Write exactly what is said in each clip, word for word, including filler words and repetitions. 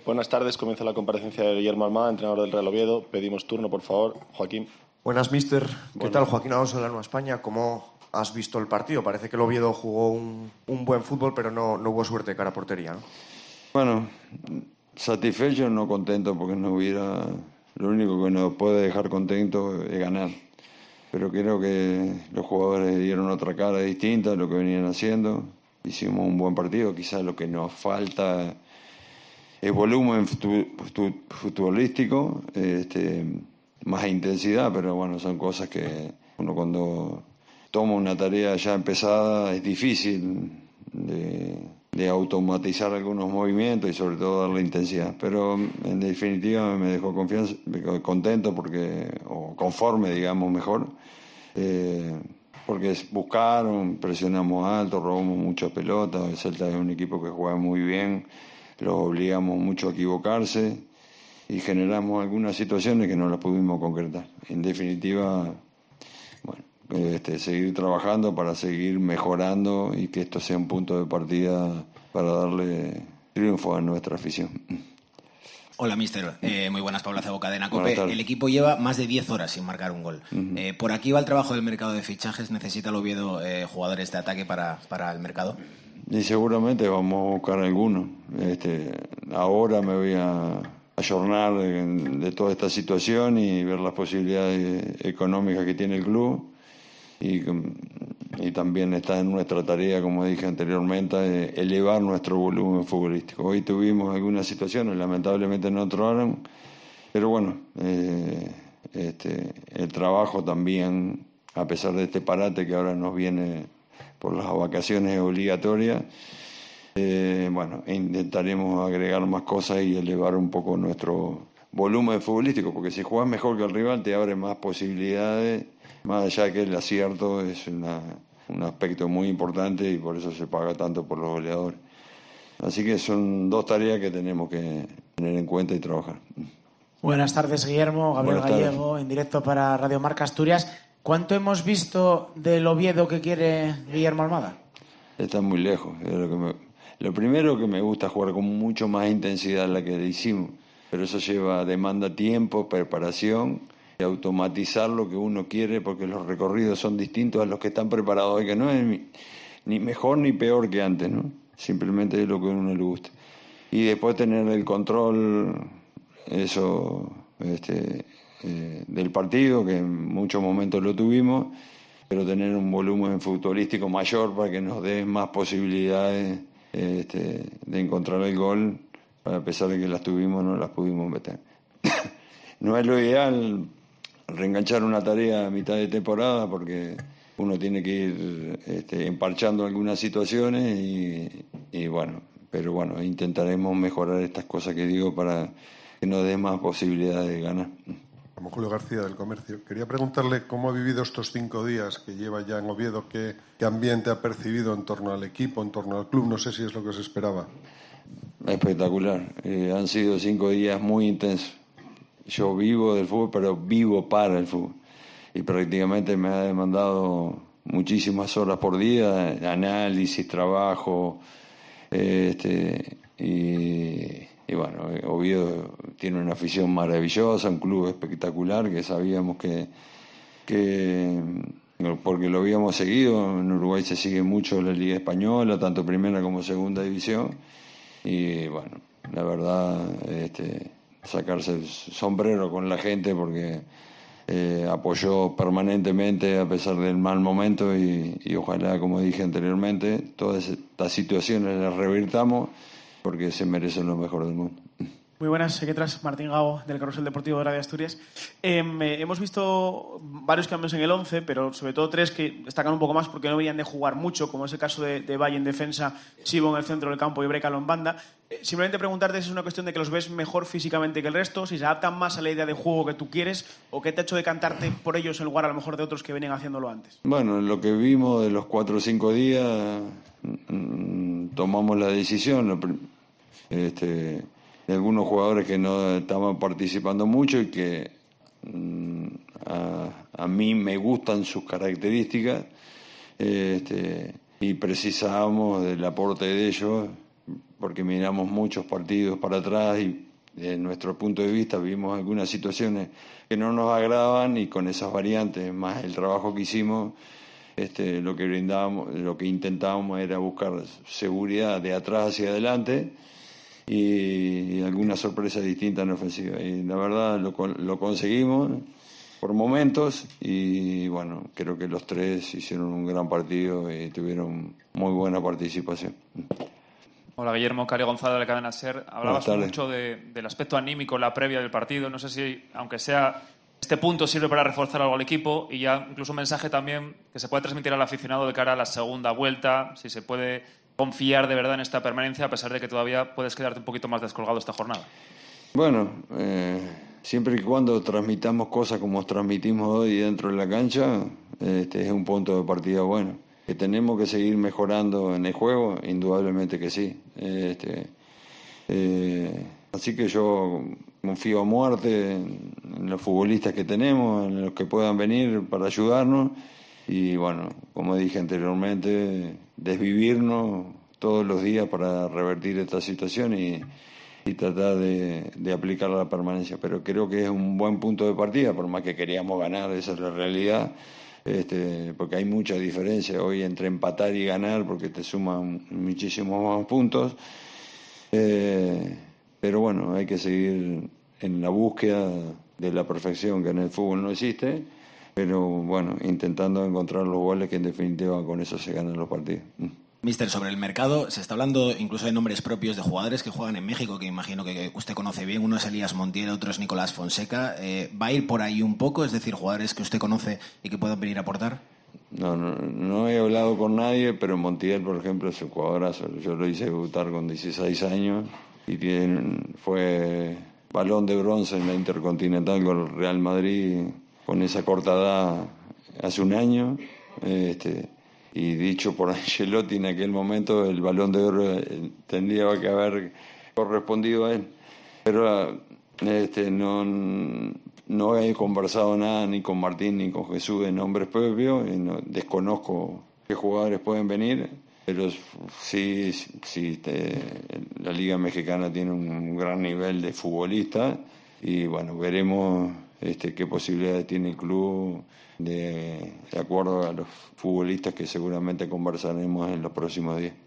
Buenas tardes, comienza la comparecencia de Guillermo Almada, entrenador del Real Oviedo. Pedimos turno, por favor. Joaquín. Buenas, mister. ¿Qué Buenas. tal, Joaquín Alonso de la Nueva España? ¿Cómo has visto el partido? Parece que el Oviedo jugó un, un buen fútbol, pero no, no hubo suerte de cara a portería, ¿no? Bueno, satisfecho, no contento, porque no hubiera... Lo único que nos puede dejar contento es ganar. Pero creo que los jugadores dieron otra cara distinta a lo que venían haciendo. Hicimos un buen partido. Quizás lo que nos falta es volumen futbolístico, este, más intensidad, pero bueno, son cosas que uno cuando toma una tarea ya empezada es difícil de, de automatizar algunos movimientos y sobre todo darle intensidad. Pero en definitiva me dejó confianza, contento porque, o conforme, digamos, mejor. Eh, porque buscaron, presionamos alto, robamos muchas pelotas. El Celta es un equipo que juega muy bien, los obligamos mucho a equivocarse y generamos algunas situaciones que no las pudimos concretar. En definitiva, bueno, este, seguir trabajando para seguir mejorando y que esto sea un punto de partida para darle triunfo a nuestra afición. Hola, mister. Eh, muy buenas, Pablo Acebo, Cadena COPE. El equipo lleva más de diez horas sin marcar un gol. Uh-huh. Eh, ¿Por aquí va el trabajo del mercado de fichajes? ¿Necesita el Oviedo eh, jugadores de ataque para, para el mercado? Y seguramente vamos a buscar algunos. Este, ahora me voy a ayornar de, de toda esta situación y ver las posibilidades económicas que tiene el club. Y, y también está en nuestra tarea, como dije anteriormente, elevar nuestro volumen futbolístico. Hoy tuvimos algunas situaciones, lamentablemente no entraron, pero bueno, eh, este, el trabajo también, a pesar de este parate que ahora nos viene por las vacaciones obligatorias, eh, bueno, intentaremos agregar más cosas y elevar un poco nuestro volumen futbolístico, porque si jugás mejor que el rival te abre más posibilidades, más allá que el acierto es una, un aspecto muy importante y por eso se paga tanto por los goleadores. Así que son dos tareas que tenemos que tener en cuenta y trabajar. Buenas tardes, Guillermo. Gabriel Buenas Gallego, tardes. En directo para Radio Marca Asturias. ¿Cuánto hemos visto del Oviedo que quiere Guillermo Almada? Está muy lejos. Lo, que me, lo primero que me gusta es jugar con mucho más intensidad la que hicimos, pero eso lleva, demanda tiempo, preparación y automatizar lo que uno quiere, porque los recorridos son distintos a los que están preparados hoy, que no es ni mejor ni peor que antes, ¿no? Simplemente es lo que a uno le gusta. Y después tener el control, eso, este, eh, del partido, que en muchos momentos lo tuvimos, pero tener un volumen futbolístico mayor para que nos dé más posibilidades este, de encontrar el gol, a pesar de que las tuvimos, no las pudimos meter. No es lo ideal reenganchar una tarea a mitad de temporada, porque uno tiene que ir este, emparchando algunas situaciones y, y bueno, pero bueno, intentaremos mejorar estas cosas que digo para que nos dé más posibilidades de ganar. Como Julio García del Comercio, quería preguntarle cómo ha vivido estos cinco días que lleva ya en Oviedo, qué, qué ambiente ha percibido en torno al equipo, en torno al club, no sé si es lo que se esperaba. Espectacular, eh, han sido cinco días muy intensos. Yo vivo del fútbol, pero vivo para el fútbol. Y prácticamente me ha demandado muchísimas horas por día, análisis, trabajo. Eh, este, y, y bueno, Oviedo tiene una afición maravillosa, un club espectacular que sabíamos que, que porque lo habíamos seguido. En Uruguay se sigue mucho la Liga Española, tanto primera como segunda división. Y bueno, la verdad, este, sacarse el sombrero con la gente, porque eh, apoyó permanentemente a pesar del mal momento y, y ojalá, como dije anteriormente, todas estas situaciones las revirtamos, porque se merecen lo mejor del mundo. Muy buenas, ¿qué tras? Martín Gago, del Carrusel Deportivo de Radio Asturias. Eh, hemos visto varios cambios en el once, pero sobre todo tres que destacan un poco más porque no venían de jugar mucho, como es el caso de, de Valle en defensa, Chivo en el centro del campo y Brécalo en banda. Eh, simplemente preguntarte si es una cuestión de que los ves mejor físicamente que el resto, si se adaptan más a la idea de juego que tú quieres, o qué te ha hecho decantarte por ellos en lugar a lo mejor de otros que venían haciéndolo antes. Bueno, lo que vimos de los cuatro o cinco días, mmm, tomamos la decisión. Este... de algunos jugadores que no estaban participando mucho y que mmm, a, a mí me gustan sus características, este, y precisábamos del aporte de ellos porque miramos muchos partidos para atrás y desde nuestro punto de vista vimos algunas situaciones que no nos agradaban y con esas variantes, más el trabajo que hicimos, este, lo que brindábamos, lo que intentábamos era buscar seguridad de atrás hacia adelante y, y alguna sorpresa distinta en ofensiva. Y la verdad lo, lo conseguimos por momentos y bueno, creo que los tres hicieron un gran partido y tuvieron muy buena participación. Hola, Guillermo, Cari González de la cadena SER. Hablabas mucho de, del aspecto anímico, la previa del partido. No sé si, aunque sea este punto, sirve para reforzar algo al equipo y ya incluso un mensaje también que se puede transmitir al aficionado de cara a la segunda vuelta, si se puede confiar de verdad en esta permanencia a pesar de que todavía puedes quedarte un poquito más descolgado esta jornada. Bueno, eh, siempre y cuando transmitamos cosas como transmitimos hoy dentro de la cancha, este es un punto de partida bueno. ¿Que tenemos que seguir mejorando en el juego? Indudablemente que sí. Este, eh, así que yo confío a muerte en los futbolistas que tenemos, en los que puedan venir para ayudarnos y bueno, como dije anteriormente, desvivirnos todos los días para revertir esta situación y, y tratar de, de aplicar la permanencia. Pero creo que es un buen punto de partida, por más que queríamos ganar, esa es la realidad. Este, porque hay mucha diferencia hoy entre empatar y ganar porque te suman muchísimos más puntos eh, pero bueno, hay que seguir en la búsqueda de la perfección que en el fútbol no existe, pero bueno, intentando encontrar los goles que en definitiva con eso se ganan los partidos. Mister, sobre el mercado, se está hablando incluso de nombres propios de jugadores que juegan en México, que imagino que usted conoce bien. Uno es Elías Montiel, otro es Nicolás Fonseca. Eh, ¿Va a ir por ahí un poco? Es decir, jugadores que usted conoce y que puedan venir a aportar. No, no, no he hablado con nadie, pero Montiel, por ejemplo, es un jugadorazo. Yo lo hice debutar con dieciséis años y tiene, fue balón de bronce en la Intercontinental con el Real Madrid con esa corta edad hace un año. Este, Y dicho por Ancelotti en aquel momento, el Balón de Oro tendría que haber correspondido a él. Pero este, no, no he conversado nada ni con Martín ni con Jesús de nombres propios. Y no, desconozco qué jugadores pueden venir, pero sí, sí te, la Liga Mexicana tiene un gran nivel de futbolistas y bueno, veremos este, qué posibilidades tiene el club de, de acuerdo a los futbolistas que seguramente conversaremos en los próximos días.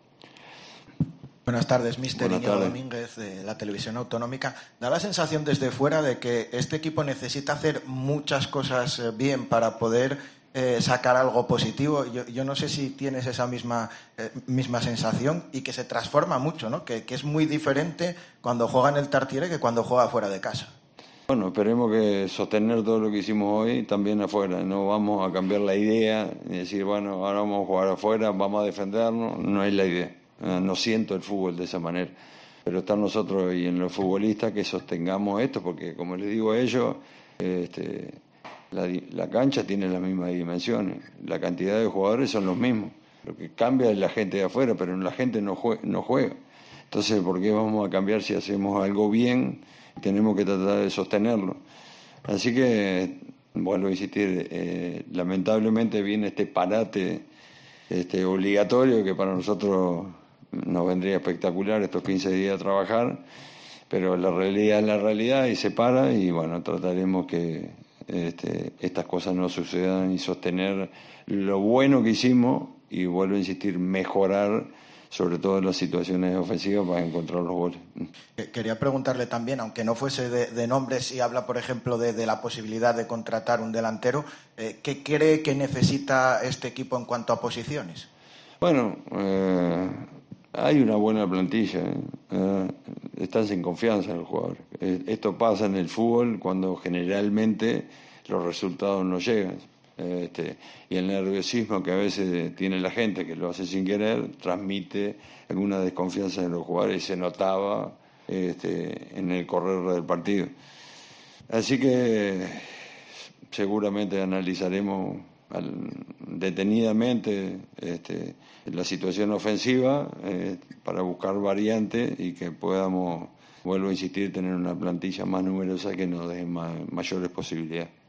Buenas tardes, mister Buenas Íñigo tardes. Domínguez, de la Televisión Autonómica. Da la sensación desde fuera de que este equipo necesita hacer muchas cosas bien para poder eh, sacar algo positivo. Yo, yo no sé si tienes esa misma, eh, misma sensación y que se transforma mucho, ¿no? Que, que es muy diferente cuando juega en el Tartiere que cuando juega fuera de casa. Bueno, esperemos que sostener todo lo que hicimos hoy también afuera. No vamos a cambiar la idea y decir, bueno, ahora vamos a jugar afuera, vamos a defendernos. No es la idea. No siento el fútbol de esa manera. Pero está nosotros y en los futbolistas que sostengamos esto, porque como les digo a ellos, este, la, la cancha tiene las mismas dimensiones. La cantidad de jugadores son los mismos. Lo que cambia es la gente de afuera, pero la gente no juega. No juega. Entonces, ¿por qué vamos a cambiar si hacemos algo bien? Tenemos que tratar de sostenerlo. Así que, vuelvo a insistir, eh, lamentablemente viene este parate este, obligatorio que para nosotros nos vendría espectacular estos quince días a trabajar, pero la realidad es la realidad y se para y bueno, trataremos que este, estas cosas no sucedan y sostener lo bueno que hicimos y vuelvo a insistir, mejorar sobre todo en las situaciones ofensivas para encontrar los goles. Quería preguntarle también, aunque no fuese de, de nombres, si habla, por ejemplo, de, de la posibilidad de contratar un delantero, eh, ¿qué cree que necesita este equipo en cuanto a posiciones? Bueno, eh, hay una buena plantilla, ¿eh? Eh, están sin confianza en los jugadores. Eh, esto pasa en el fútbol cuando generalmente los resultados no llegan. Este, y el nerviosismo que a veces tiene la gente, que lo hace sin querer, transmite alguna desconfianza en los jugadores y se notaba este, en el correr del partido. Así que seguramente analizaremos al, detenidamente este, la situación ofensiva eh, para buscar variantes y que podamos, vuelvo a insistir, tener una plantilla más numerosa que nos dé ma- mayores posibilidades.